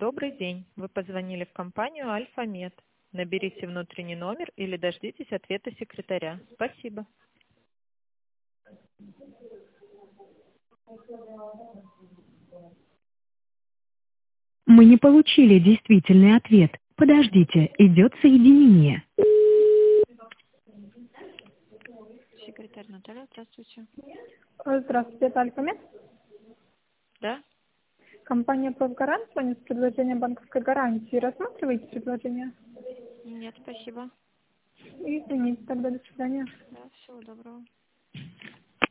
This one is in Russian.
Добрый день. Вы позвонили в компанию Альфа-Мед. Наберите внутренний номер или дождитесь ответа секретаря. Спасибо. Мы не получили действительный ответ. Подождите, идет соединение. Секретарь Наталья, здравствуйте. Здравствуйте, это Альфа-Мед. Да? Компания «Профгарант» звонит с предложением банковской гарантии. Рассматриваете предложение? Нет, спасибо. Извините, тогда до свидания. Да, всего доброго.